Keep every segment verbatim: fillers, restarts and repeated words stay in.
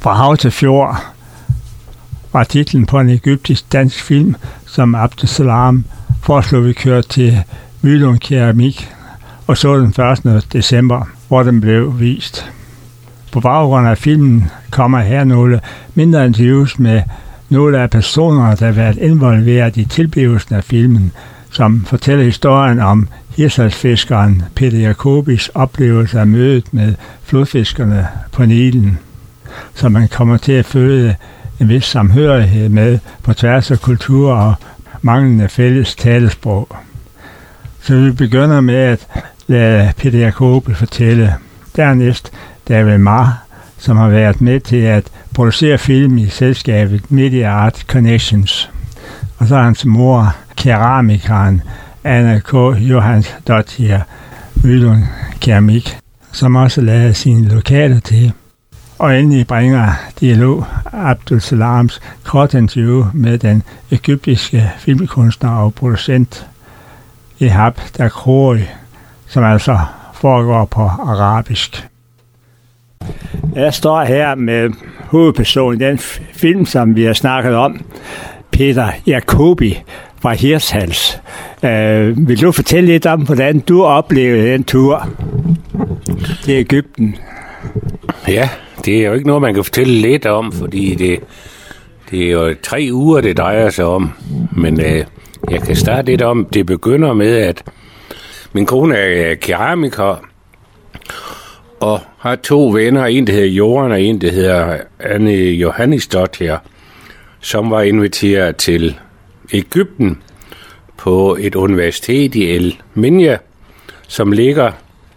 Fra hav til fjord var titlen på en egyptisk dansk film, som Abdulsalam foreslog vi kørte til Mylum Keramik og så den første december, hvor den blev vist. På baggrund af filmen kommer her nogle mindre interviews med nogle af personerne, der har været involveret i tilblivelsen af filmen, som fortæller historien om hirsalsfiskeren Peter Jacobis oplevelse af mødet med flodfiskerne på Nilen, som man kommer til at føle en vis samhørighed med på tværs af kultur og manglende fælles talesprog. Så vi begynder med at lade Peter Jacobi fortælle. Dernæst David Marr, som har været med til at producere film i selskabet Media Art Connections. Og så hans mor, keramikeren Anna K. Johansdottir Mylum Keramik, som også lavede sine lokaler til. Og endelig bringer Dialog Abdulsalams kort interview med den egyptiske filmkunstner og producent Ehab Dakhoury, som altså foregår på arabisk. Jeg står her med hovedpersonen i den film, som vi har snakket om, Peter Jacobi fra Hirtshals. Uh, vil du fortælle lidt om, hvordan du oplevede den tur til Egypten? Ja, det er jo ikke noget, man kan fortælle lidt om, fordi det, det er jo tre uger, det drejer sig om. Men uh, jeg kan starte lidt om, det begynder med, at min kone er keramiker, og har to venner, en der hedder Johan, og en der hedder Anne Johansdottir, som var inviteret til Egypten på et universitet i El Minya, som ligger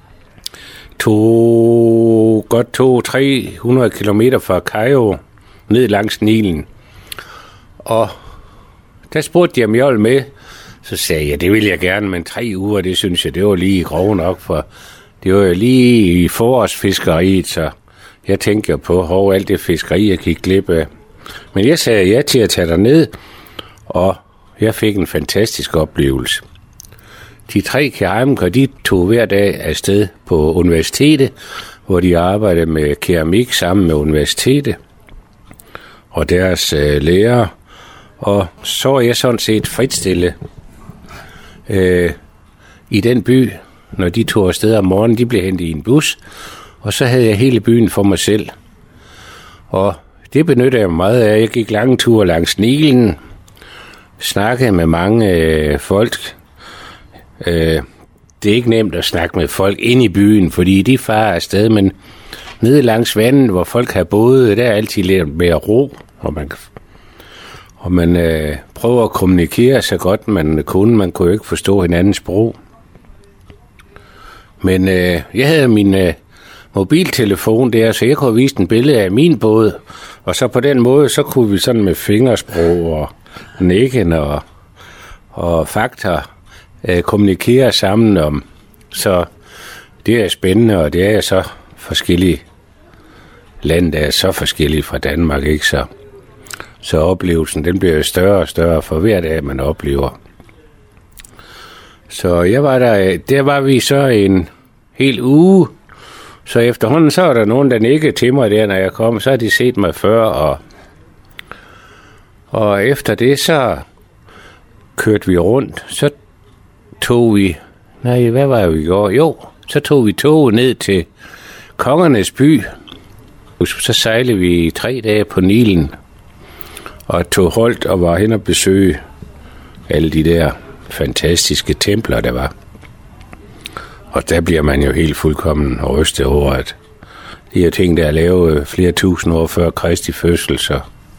to, godt to til tre hundrede kilometer fra Kairo, ned langs Nilen. Og der spurgte de, om jeg ville med. Så sagde jeg, det vil jeg gerne, men tre uger, det synes jeg, det var lige grov nok, for det var jo lige i forårsfiskeriet, så jeg tænkte på, hvor alt det fiskeri, jeg gik glip af. Men jeg sagde ja til at tage derned, og jeg fik en fantastisk oplevelse. De tre keramikere, de tog hver dag afsted på universitetet, hvor de arbejdede med keramik sammen med universitetet og deres øh, lærere. Og så var jeg sådan set fritstille øh, i den by, når de tog afsted om morgenen. De blev hentet i en bus, og så havde jeg hele byen for mig selv. Og det benyttede jeg meget af. Jeg gik lange ture langs Nilen, snakkede med mange øh, folk. Øh, det er ikke nemt at snakke med folk inde i byen, fordi de farer afsted, men nede langs vandet, hvor folk har boet, der er altid lidt mere ro, og man, og man øh, prøver at kommunikere så godt man kunne. Man kunne jo ikke forstå hinandens sprog. Men øh, jeg havde min øh, mobiltelefon der, så jeg kunne vise en billede af min båd, og så på den måde, så kunne vi sådan med fingersprog og nikken og, og fakta øh, kommunikere sammen om. Så det er spændende, og det er så forskellige lande, der er så forskellige fra Danmark, ikke så? Så oplevelsen, den bliver jo større og større for hver dag, man oplever. Så jeg var der, der var vi så en hel uge. Så efterhånden, så var der nogen, der nikkede til mig der, når jeg kom. Så har de set mig før, og, og efter det, så kørte vi rundt. Så tog vi, nej, hvad var vi i går? Jo, så tog vi toget ned til Kongernes By. Så sejlede vi tre dage på Nilen, og tog holdt og var hen og besøge alle de der fantastiske templer, der var. Og der bliver man jo helt fuldkommen rystet over, at de her ting, der er lavet flere tusind år før Kristi fødsel, så,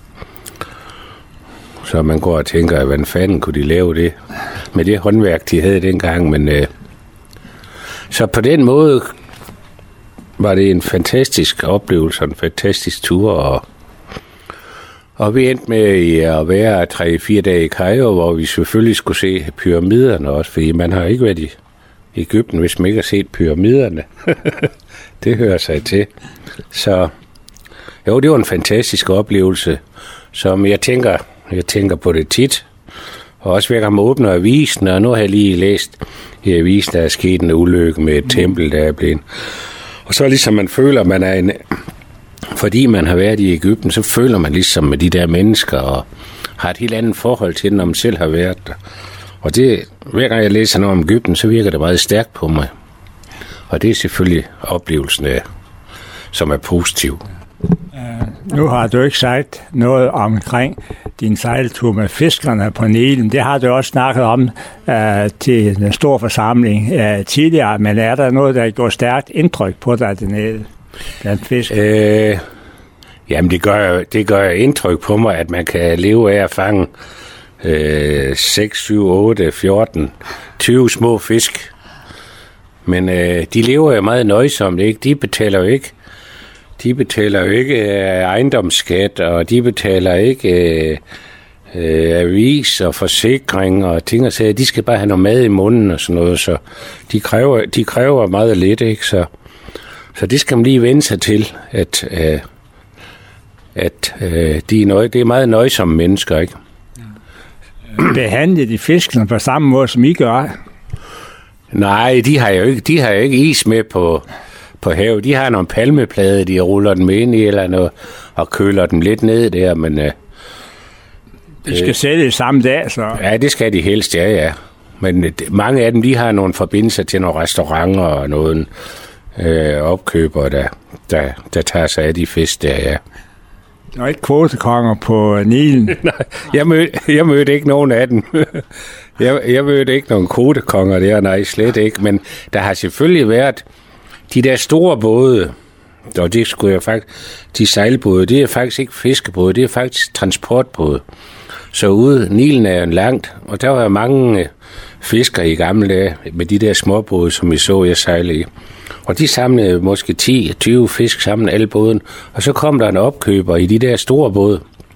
så man går og tænker, hvordan fanden kunne de lave det med det håndværk, de havde dengang. Men øh, så på den måde var det en fantastisk oplevelse, en fantastisk tur, og Og vi endte med at være tre-fire dage i Kairo, hvor vi selvfølgelig skulle se pyramiderne også, fordi man har ikke været i Egypten, hvis man ikke har set pyramiderne. Det hører sig til. Så jo, det var en fantastisk oplevelse, som jeg tænker, jeg tænker på det tit. Og også hver gang man åbner avisen, og nu har jeg lige læst i avisen, der er sket en ulykke med et tempel, der er blevet. Og så ligesom man føler, at man er en fordi man har været i Egypten, så føler man ligesom med de der mennesker, og har et helt andet forhold til, når man selv har været der. Og det, hver gang jeg læser noget om Egypten, så virker det meget stærkt på mig. Og det er selvfølgelig oplevelsen af, som er positiv. Uh, nu har du ikke sagt noget omkring din sejltur med fiskerne på Nilen. Det har du også snakket om uh, til den store forsamling uh, tidligere, men er der noget, der går stærkt indtryk på dig dernede blandt fisk? Øh, jamen, det gør, det gør indtryk på mig, at man kan leve af at fange øh, seks, syv, otte, fjorten, tyve små fisk. Men øh, de lever jo meget nøjsomt, ikke? De betaler jo ikke De betaler jo ikke øh, ejendomsskat, og de betaler ikke øh, øh, avis og forsikring og ting og sager. De skal bare have noget mad i munden og sådan noget, så de kræver, de kræver meget lidt, ikke? Så, så det skal man lige vende sig til, at, øh, at øh, de er, nøje, det er meget nøjsomme mennesker, ikke? Behandler de fiskene på samme måde, som I gør? Nej, de har jo ikke, de har jo ikke is med på... på havet. De har nogle palmeplade, de ruller dem ind i eller noget, og køler dem lidt ned der, men... Øh, de skal øh, sælge samme dag, så... Ja, det skal de helst, ja, ja. Men øh, mange af dem, de har nogle forbindelser til nogle restauranter og nogle øh, opkøbere, der, der, der tager sig af de fisk der, ja. Der er ikke kvotekonger på Nilen? Nej, jeg mødte, jeg mødte ikke nogen af dem. jeg, jeg mødte ikke nogen kvotekonger der, nej, slet ikke. Men der har selvfølgelig været de der store både, og det skulle jeg faktisk, de sejlbåde, det er faktisk ikke fiskebåde, det er faktisk transportbåde. Så ude, Nilen er jo langt, og der var mange fiskere i gamle dage med de der småbåde, som I så, jeg sejlede i. Og de samlede måske ti til tyve fisk sammen, alle båden, og så kom der en opkøber i de der store både,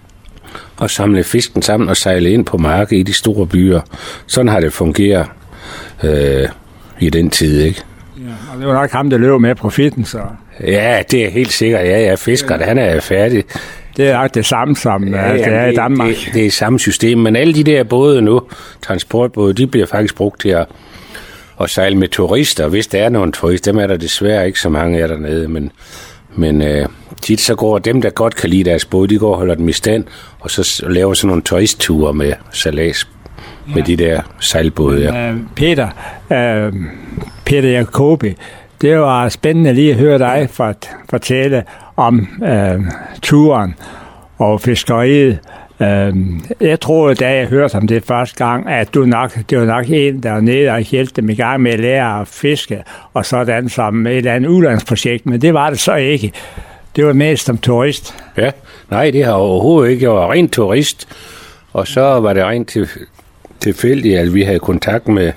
og samlede fisken sammen og sejlede ind på markedet i de store byer. Sådan har det fungeret øh, i den tid, ikke? Ja, og det var nok ham, der løb med profitten, så... Ja, det er helt sikkert. Ja, ja, fiskeren, ja. Han er færdig. Det er nok det samme, som ja, det er det, i Danmark. Det, det er samme system, men alle de der både nu, transportbåde, de bliver faktisk brugt til at, at sejle med turister. Hvis der er nogle turister, dem er der desværre ikke så mange af dernede, men, men øh, tit så går dem, der godt kan lide deres båd, de går og holder dem i stand, og så laver sådan nogle turistture med sejlads med ja. De der sejlbåde. Ja. Uh, Peter, uh, Peter Jacobi, det var spændende lige at høre dig fortælle om uh, turen og fiskeriet. Uh, jeg troede, da jeg hørte om det første gang, at du nok, det var nok en, der var nede og hjælpte dem i gang med at lære at fiske, og sådan som et eller andet udlandsprojekt, men det var det så ikke. Det var mest som turist. Ja, nej, det har overhovedet ikke. Jeg var rent turist, og så var det rent til tilfældigt, at vi havde kontakt med,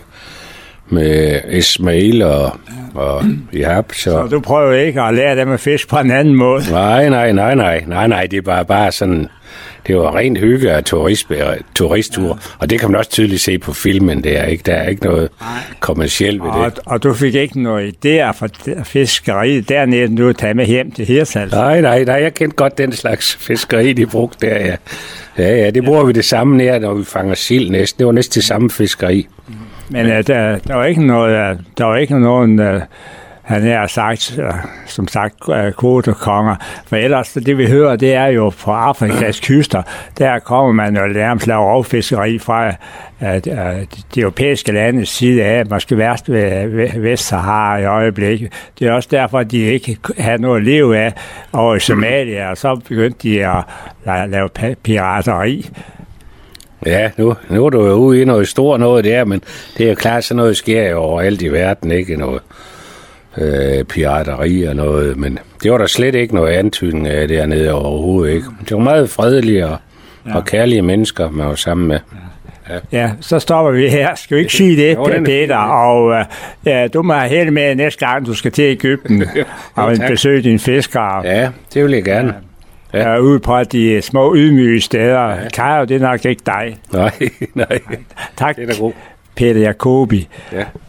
med Ismail og, og Ihab. Så. så du prøver ikke at lære dem at fiske på en anden måde? Nej, nej, nej, nej, nej, nej, det var bare sådan, det var rent hygge af turist, turisttur, ja. Og det kan man også tydeligt se på filmen, der, ikke? Der er ikke noget kommercielt ved og, det. Og du fik ikke noget idéer for fiskeriet dernede, du tager med hjem til Hirtshals? Nej, nej, nej, jeg kendte godt den slags fiskeri, de brugte der, ja. Ja, ja, det bruger ja. vi det samme nær, når vi fanger sild næsten. Det var næsten det samme fiskeri. Men uh, der, der var ikke noget, uh, der var ikke nogen, uh, han har sagt, uh, som sagt, uh, kvotekonger. For ellers, det vi hører, det er jo på Afrikas kyster, der kommer man jo nærmest lave rovfiskeri fra uh, uh, de europæiske landes side af, måske værst ved, ved Vestsahara i øjeblikket. Det er også derfor, at de ikke havde noget at leve af over i Somalia, og så begyndte de at uh, lave pirateri. Ja, nu, nu er du jo ude i noget stort noget der, men det er jo klart, sådan noget sker jo overalt i verden, ikke noget øh, pirateri og noget, men det var der slet ikke noget antydning af dernede overhovedet, ikke. Det var meget fredelige og, ja. og kærlige mennesker, man var sammen med. Ja. Ja, så stopper vi her. Skal vi ikke sige det, jo, Peter? Og ja, du må have held med næste gang, du skal til Egypten og besøge dine fiskere. Ja, det vil jeg gerne. Ja. Uh, ude på de små ydmyge steder. Ja. Kajo, det er nok ikke dig. Nej, nej. Tak, det er da god. Peter Jacobi. Ja.